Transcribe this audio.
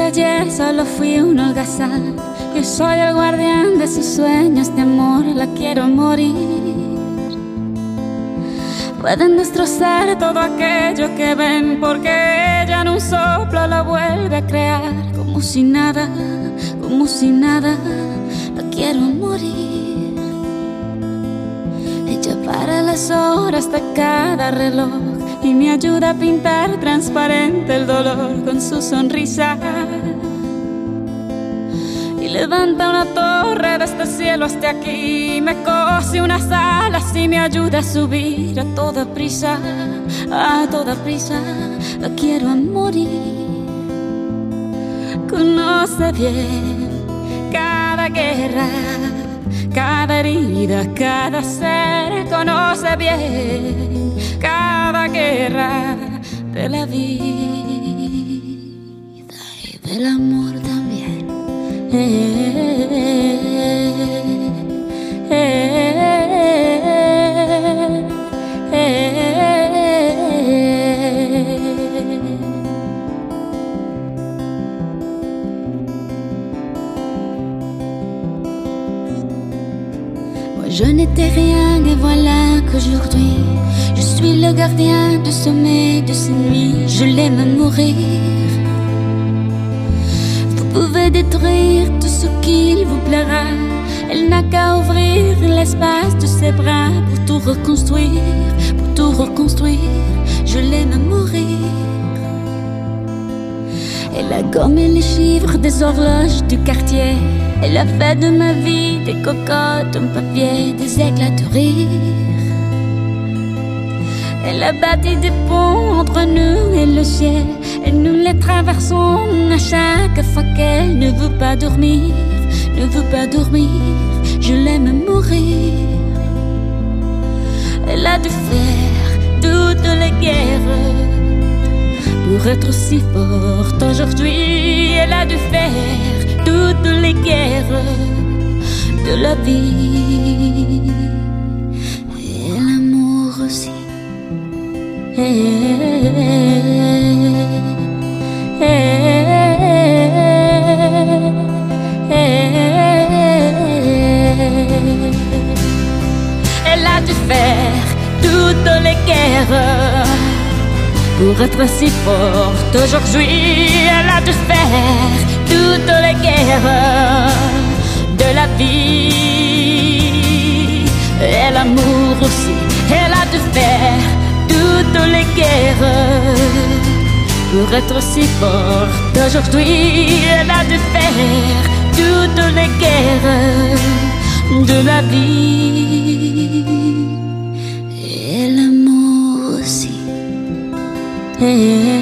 ayer solo fui un holgazán. Yo soy el guardián de sus sueños de amor, la quiero morir. Pueden destrozar todo aquello que ven, porque ella en un soplo lo vuelve a crear. Como si nada, la quiero morir. Ella para las horas de cada reloj y me ayuda a pintar transparente el dolor con su sonrisa. Y levanta una torre desde el cielo hasta aquí, me cose unas alas y me ayuda a subir a toda prisa, la quiero a morir. Conoce bien cada guerra, cada herida, cada ser. Conoce bien cada guerra de la vida y del amor también. Moi je n'étais rien et voilà qu'aujourd'hui je suis le gardien du sommeil de ces nuits. Je l'aime à mourir. Vous pouvez détruire tout ce qu'il vous plaira, elle n'a qu'à ouvrir l'espace de ses bras pour tout reconstruire, je l'aime à mourir. Elle a gommé les chiffres des horloges du quartier, elle a fait de ma vie des cocottes en papier, des éclats de rire. Elle a bâti des ponts entre nous et le ciel, et nous les traversons à chaque fois qu'elle ne veut pas dormir, je l'aime à mourir. Elle a dû faire toutes les guerres pour être si forte aujourd'hui. Elle a dû faire toutes les guerres de la vie et l'amour aussi. Elle a dû faire toutes les guerres pour être si forte aujourd'hui. Elle a dû faire toutes les guerres de la vie et l'amour aussi. Elle a dû faire toutes les guerres pour être si forte aujourd'hui. Elle a dû faire toutes les guerres de la vie et l'amour aussi.